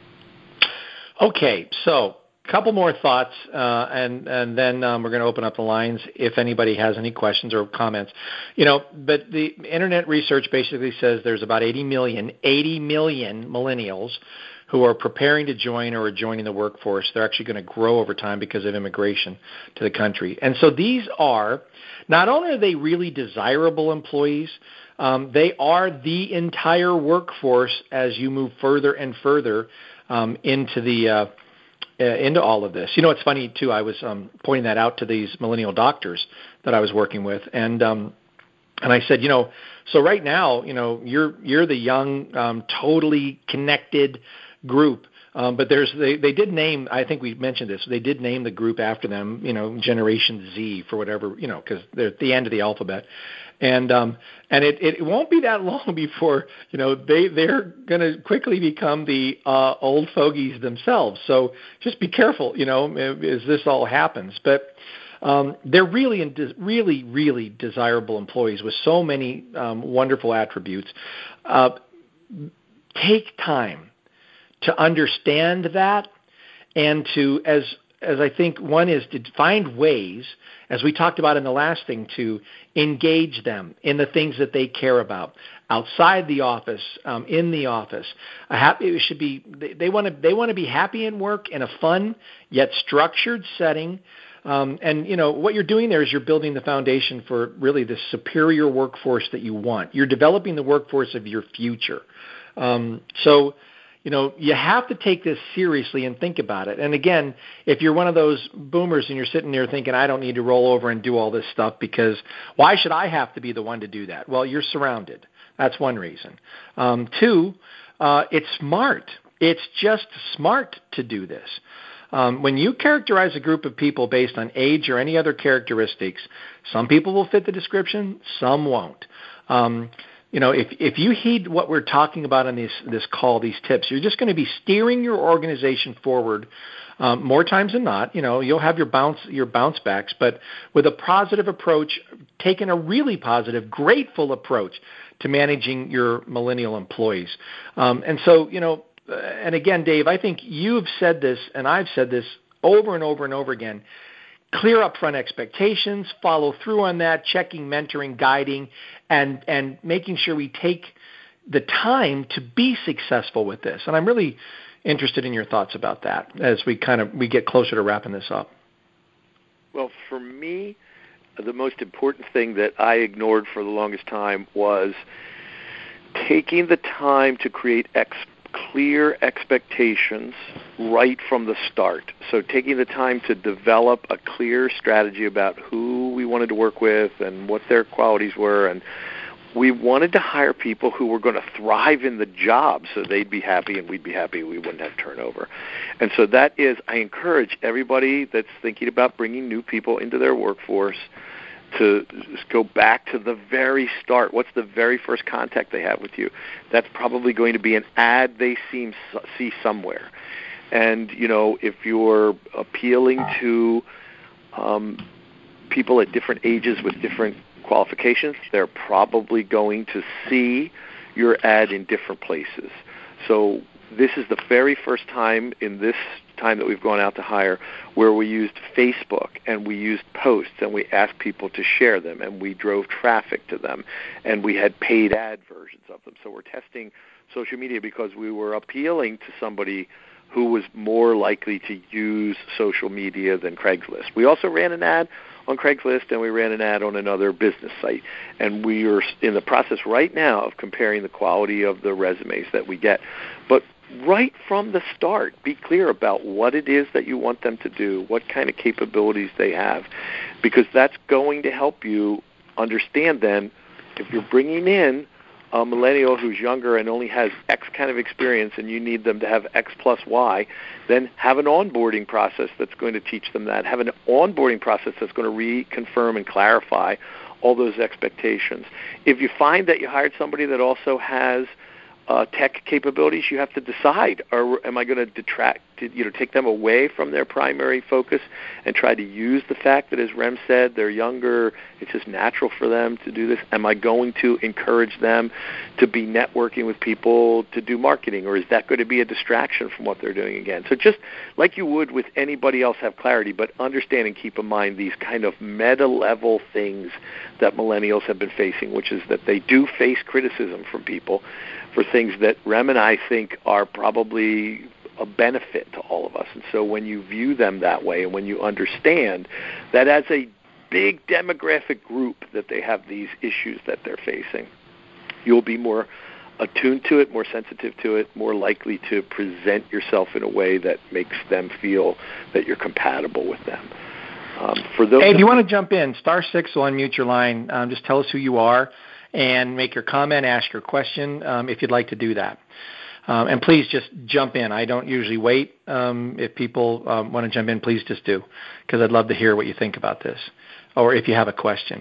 Okay, so a couple more thoughts, and then we're going to open up the lines if anybody has any questions or comments. But the internet research basically says there's about 80 million millennials who are preparing to join or are joining the workforce. They're actually going to grow over time because of immigration to the country. And so these are, not only are they really desirable employees, they are the entire workforce as you move further and further into all of this. It's funny, too, I was pointing that out to these millennial doctors that I was working with, and I said, so right now, you're the young, totally connected group, but they did name, I think we mentioned this, they did name the group after them, Generation Z for whatever, because they're at the end of the alphabet. And it won't be that long before they're going to quickly become the old fogies themselves. So just be careful, as this all happens. But they're really desirable employees with so many wonderful attributes. Take time to understand that, and to as I think one is to find ways, as we talked about in the last thing, to engage them in the things that they care about outside the office, in the office. It should be they want to be happy in work in a fun yet structured setting. And what you're doing there is you're building the foundation for really the superior workforce that you want. You're developing the workforce of your future. So you have to take this seriously and think about it. And again, if you're one of those boomers and you're sitting there thinking, I don't need to roll over and do all this stuff because why should I have to be the one to do that? Well, you're surrounded. That's one reason. Two, it's smart. It's just smart to do this. When you characterize a group of people based on age or any other characteristics, some people will fit the description, some won't. If you heed what we're talking about on this call, these tips, you're just going to be steering your organization forward more times than not. You'll have your bounce backs, but with a positive approach, taking a really positive, grateful approach to managing your millennial employees. And so, and again, Dave, I think you've said this, and I've said this over and over and over again. Clear upfront expectations, follow through on that, checking, mentoring, guiding, and making sure we take the time to be successful with this. And I'm really interested in your thoughts about that as we get closer to wrapping this up. Well, for me, the most important thing that I ignored for the longest time was taking the time to create clear expectations right from the start. So taking the time to develop a clear strategy about who we wanted to work with and what their qualities were. And we wanted to hire people who were going to thrive in the job so they'd be happy and we'd be happy. We wouldn't have turnover. And so that is, I encourage everybody that's thinking about bringing new people into their workforce to just go back to the very start. What's the very first contact they have with you? That's probably going to be an ad they see somewhere. And, if you're appealing to people at different ages with different qualifications, they're probably going to see your ad in different places. So this is the very first time in this time that we've gone out to hire where we used Facebook and we used posts and we asked people to share them and we drove traffic to them and we had paid ad versions of them. So we're testing social media because we were appealing to somebody who was more likely to use social media than Craigslist. We also ran an ad on Craigslist and we ran an ad on another business site. And we are in the process right now of comparing the quality of the resumes that we get. But right from the start, be clear about what it is that you want them to do, what kind of capabilities they have, because that's going to help you understand then if you're bringing in a millennial who's younger and only has X kind of experience and you need them to have X plus Y, then have an onboarding process that's going to teach them that. Have an onboarding process that's going to reconfirm and clarify all those expectations. If you find that you hired somebody that also has tech capabilities, you have to decide, or am I going to take them away from their primary focus and try to use the fact that, as Rem said, they're younger, it's just natural for them to do this? Am I going to encourage them to be networking with people to do marketing, or is that going to be a distraction from what they're doing again? So just like you would with anybody else, have clarity, but understand and keep in mind these kind of meta-level things that millennials have been facing, which is that they do face criticism from people for things that Rem and I think are probably a benefit to all of us. And so when you view them that way and when you understand that as a big demographic group that they have these issues that they're facing, you'll be more attuned to it, more sensitive to it, more likely to present yourself in a way that makes them feel that you're compatible with them. Hey, if you want to jump in, *6 will unmute your line. Just tell us who you are and make your comment, ask your question if you'd like to do that. And please just jump in. I don't usually wait. If people want to jump in, please just do, because I'd love to hear what you think about this, or if you have a question.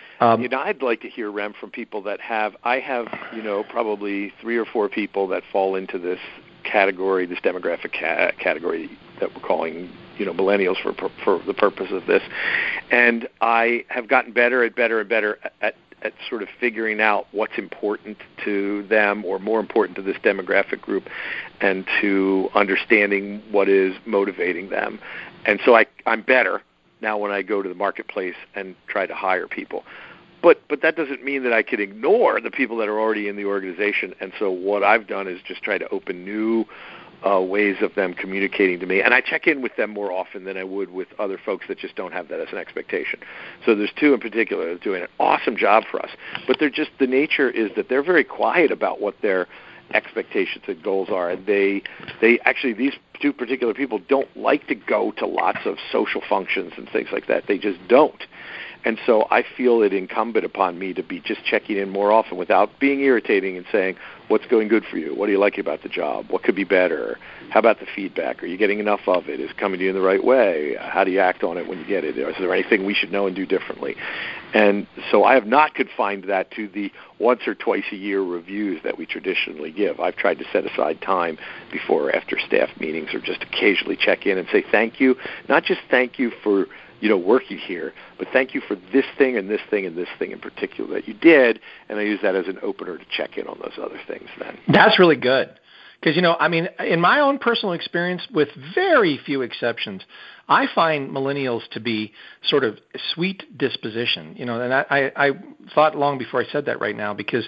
I'd like to hear, Rem, from people that I have probably 3 or 4 people that fall into this category, this demographic category that we're calling millennials for the purpose of this. And I have gotten better at sort of figuring out what's important to them or more important to this demographic group and to understanding what is motivating them. And so I'm better now when I go to the marketplace and try to hire people. But that doesn't mean that I could ignore the people that are already in the organization. And so what I've done is just try to open new ways of them communicating to me. And I check in with them more often than I would with other folks that just don't have that as an expectation. So there's 2 in particular that are doing an awesome job for us. But they're just, the nature is that they're very quiet about what their expectations and goals are. And they actually, these 2 particular people don't like to go to lots of social functions and things like that. They just don't. And so I feel it incumbent upon me to be just checking in more often without being irritating and saying, what's going good for you? What do you like about the job? What could be better? How about the feedback? Are you getting enough of it? Is it coming to you in the right way? How do you act on it when you get it? Is there anything we should know and do differently? And so I have not confined that to the once or twice a year reviews that we traditionally give. I've tried to set aside time before or after staff meetings or just occasionally check in and say thank you, not just thank you for working here, but thank you for this thing and this thing and this thing in particular that you did, and I use that as an opener to check in on those other things then. That's really good, because, in my own personal experience, with very few exceptions, I find millennials to be sort of sweet disposition, and I thought long before I said that right now, because,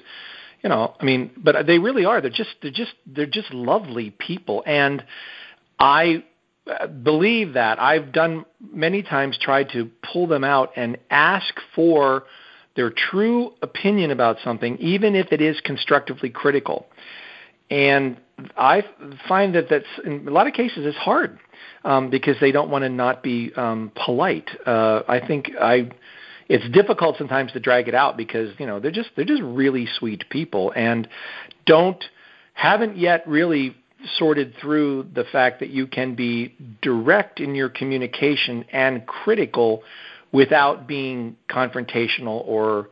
but they really are. They're just lovely people, and I believe that I've done many times, tried to pull them out and ask for their true opinion about something, even if it is constructively critical. And I find that that's, in a lot of cases, it's hard because they don't want to not be polite. I think it's difficult sometimes to drag it out because they're just really sweet people and haven't yet really sorted through the fact that you can be direct in your communication and critical without being confrontational or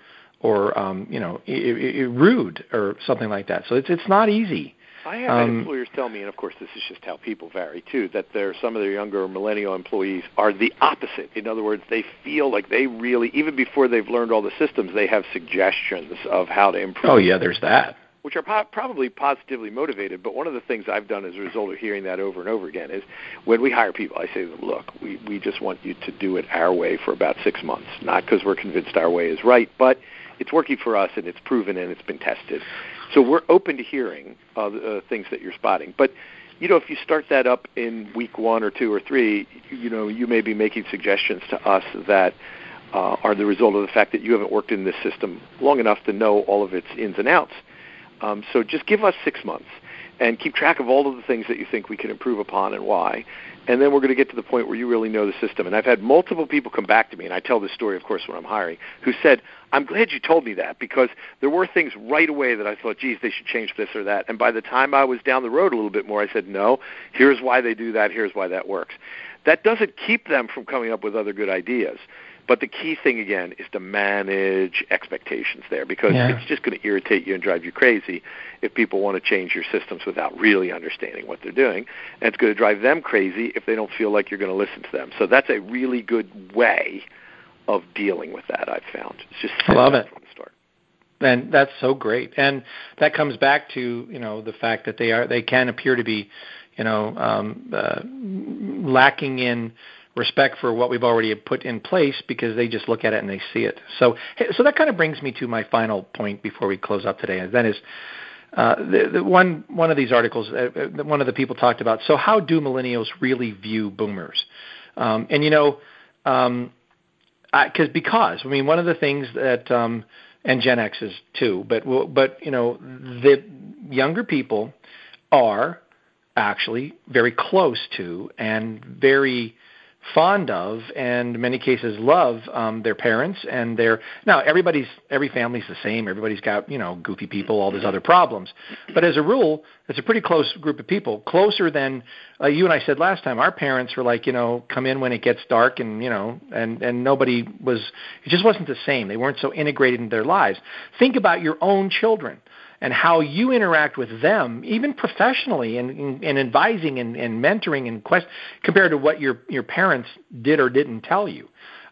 rude or something like that. So it's not easy. I have had employers tell me, and of course this is just how people vary too, that some of their younger millennial employees are the opposite. In other words, they feel like they really, even before they've learned all the systems, they have suggestions of how to improve. Oh yeah, there's that. Which are probably positively motivated, but one of the things I've done as a result of hearing that over and over again is when we hire people, I say to them, look, we just want you to do it our way for about 6 months, not because we're convinced our way is right, but it's working for us and it's proven and it's been tested. So we're open to hearing things that you're spotting. But, if you start that up in week 1 or 2 or 3, you may be making suggestions to us that are the result of the fact that you haven't worked in this system long enough to know all of its ins and outs. So just give us 6 months and keep track of all of the things that you think we can improve upon and why. And then we're going to get to the point where you really know the system. And I've had multiple people come back to me, and I tell this story, of course, when I'm hiring, who said, I'm glad you told me that because there were things right away that I thought, geez, they should change this or that. And by the time I was down the road a little bit more, I said, no, here's why they do that, here's why that works. That doesn't keep them from coming up with other good ideas. But the key thing, again, is to manage expectations there because it's just going to irritate you and drive you crazy if people want to change your systems without really understanding what they're doing. And it's going to drive them crazy if they don't feel like you're going to listen to them. So that's a really good way of dealing with that, I've found. It's just I love it from the start. And that's so great. And that comes back to, the fact that they can appear to be, lacking in respect for what we've already put in place because they just look at it and they see it. So that kind of brings me to my final point before we close up today, and that is one of these articles, one of the people talked about, so how do millennials really view boomers? Because one of the things that, and Gen X's too, but the younger people are actually very close to and very fond of, and in many cases love their parents and every family's the same. Everybody's got goofy people, all these other problems, but as a rule, it's a pretty close group of people, closer than you and I said last time. Our parents were like, come in when it gets dark, and and nobody was. It just wasn't the same. They weren't so integrated into their lives. Think about your own children and how you interact with them, even professionally, and advising and mentoring and compared to what your parents did or didn't tell you.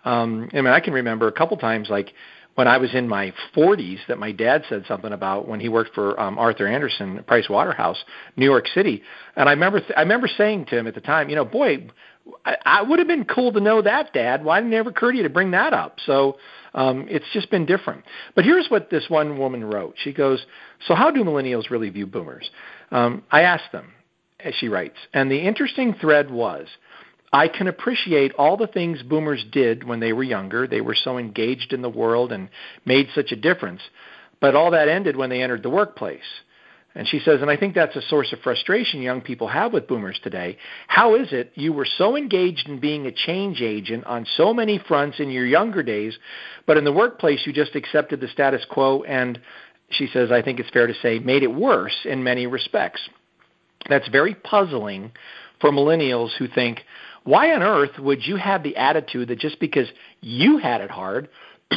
I can remember a couple times, like when I was in my 40s, that my dad said something about when he worked for Arthur Andersen, Price Waterhouse, New York City, and I remember saying to him at the time, boy, I would have been cool to know that, Dad. Why didn't it ever occur to you to bring that up? So it's just been different. But here's what this one woman wrote. She goes, so how do millennials really view boomers? I asked them, as she writes, and the interesting thread was, I can appreciate all the things boomers did when they were younger. They were so engaged in the world and made such a difference. But all that ended when they entered the workplace. And she says, and I think that's a source of frustration young people have with boomers today. How is it you were so engaged in being a change agent on so many fronts in your younger days, but in the workplace you just accepted the status quo and, she says, I think it's fair to say, made it worse in many respects. That's very puzzling for millennials who think, why on earth would you have the attitude that just because you had it hard,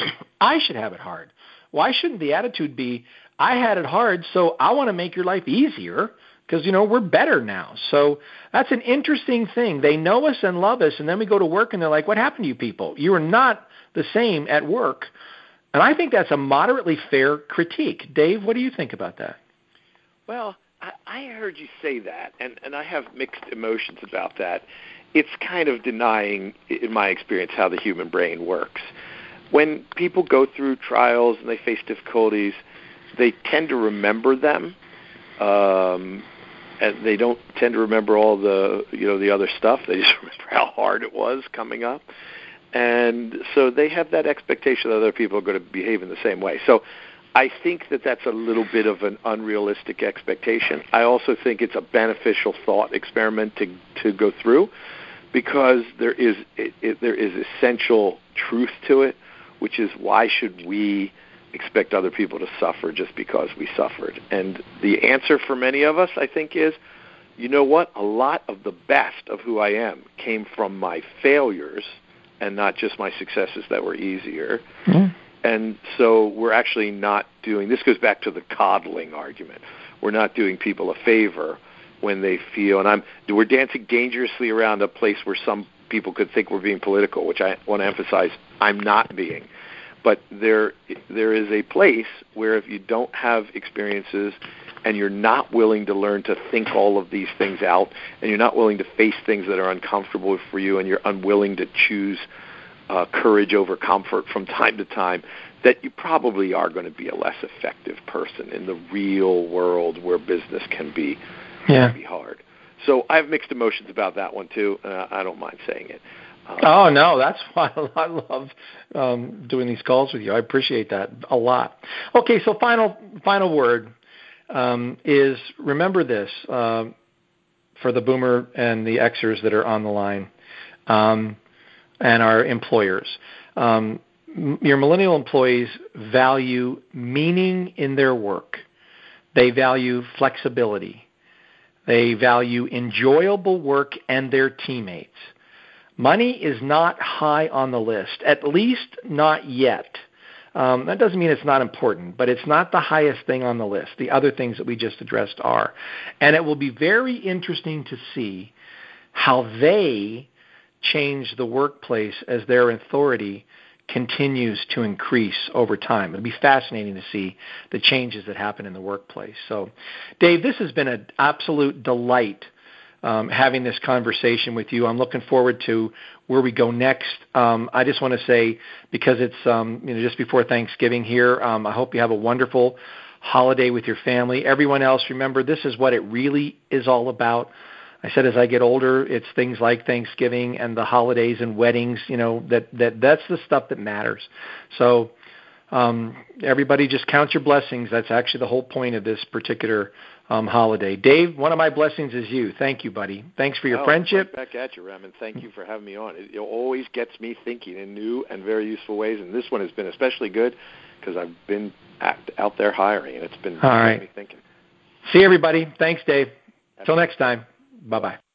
I should have it hard? Why shouldn't the attitude be, I had it hard, so I want to make your life easier because, we're better now. So that's an interesting thing. They know us and love us, and then we go to work and they're like, what happened to you people? You are not the same at work. And I think that's a moderately fair critique. Dave, what do you think about that? Well, I heard you say that, and I have mixed emotions about that. It's kind of denying, in my experience, how the human brain works. When people go through trials and they face difficulties, they tend to remember them, and they don't tend to remember all the the other stuff. They just remember how hard it was coming up, and so they have that expectation that other people are going to behave in the same way. So I think that that's a little bit of an unrealistic expectation. I also think it's a beneficial thought experiment to go through, because there is essential truth to it. which is why should we expect other people to suffer just because we suffered? And the answer for many of us, I think, is, you know what? A lot of the best of who I am came from my failures and not just my successes that were easier. Mm. And so we're actually not doing, this goes back to the coddling argument, we're not doing people a favor when they feel, and we're dancing dangerously around a place where some people could think we're being political, which I want to emphasize I'm not being. But there is a place where if you don't have experiences and you're not willing to learn to think all of these things out, and you're not willing to face things that are uncomfortable for you, and you're unwilling to choose courage over comfort from time to time, that you probably are going to be a less effective person in the real world where business can be hard. So I have mixed emotions about that one too. I don't mind saying it. Oh, no, that's why I love doing these calls with you. I appreciate that a lot. Okay, so final word is remember this for the boomer and the Xers that are on the line and our employers. Your millennial employees value meaning in their work. They value flexibility. They value enjoyable work and their teammates. Money is not high on the list, at least not yet. That doesn't mean it's not important, but it's not the highest thing on the list. The other things that we just addressed are. And it will be very interesting to see how they change the workplace as their authority continues to increase over time. It'll be fascinating to see the changes that happen in the workplace. So, Dave, this has been an absolute delight having this conversation with you. I'm looking forward to where we go next. I just want to say, because it's just before Thanksgiving here, I hope you have a wonderful holiday with your family. Everyone else, remember, this is what it really is all about. I said as I get older, it's things like Thanksgiving and the holidays and weddings, that's the stuff that matters. So everybody just count your blessings. That's actually the whole point of this particular holiday. Dave, one of my blessings is you. Thank you, buddy. Thanks for your friendship. Right back at you, Ram, and thank you for having me on. It always gets me thinking in new and very useful ways, and this one has been especially good because I've been out there hiring, and it's been getting me thinking. See everybody. Thanks, Dave. Till next time. Bye-bye.